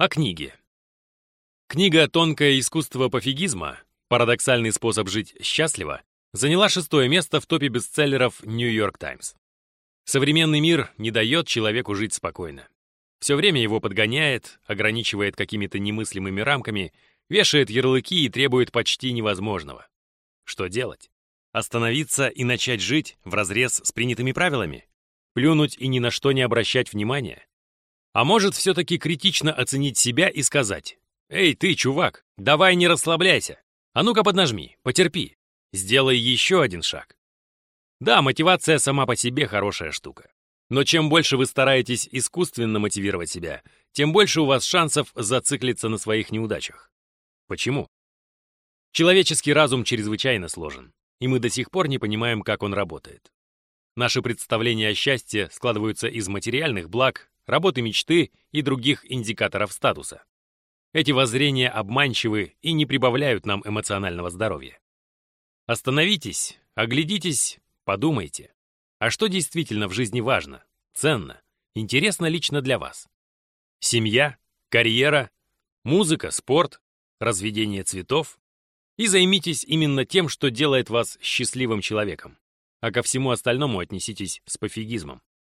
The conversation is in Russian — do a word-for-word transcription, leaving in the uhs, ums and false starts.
О книге. Книга «Тонкое искусство пофигизма. Парадоксальный способ жить счастливо» заняла шестое место в топе бестселлеров New York Times. Современный мир не дает человеку жить спокойно. Все время его подгоняет, ограничивает какими-то немыслимыми рамками, вешает ярлыки и требует почти невозможного. Что делать? Остановиться и начать жить вразрез с принятыми правилами? Плюнуть и ни на что не обращать внимания? А может, все-таки критично оценить себя и сказать: «Эй, ты, чувак, давай не расслабляйся. А ну-ка поднажми, потерпи. Сделай еще один шаг». Да, мотивация сама по себе хорошая штука. Но чем больше вы стараетесь искусственно мотивировать себя, тем больше у вас шансов зациклиться на своих неудачах. Почему? Человеческий разум чрезвычайно сложен, и мы до сих пор не понимаем, как он работает. Наши представления о счастье складываются из материальных благ, работы мечты и других индикаторов статуса. Эти воззрения обманчивы и не прибавляют нам эмоционального здоровья. Остановитесь, оглядитесь, подумайте. А что действительно в жизни важно, ценно, интересно лично для вас? Семья, карьера, музыка, спорт, разведение цветов? И займитесь именно тем, что делает вас счастливым человеком. А ко всему остальному отнеситесь с пофигизмом.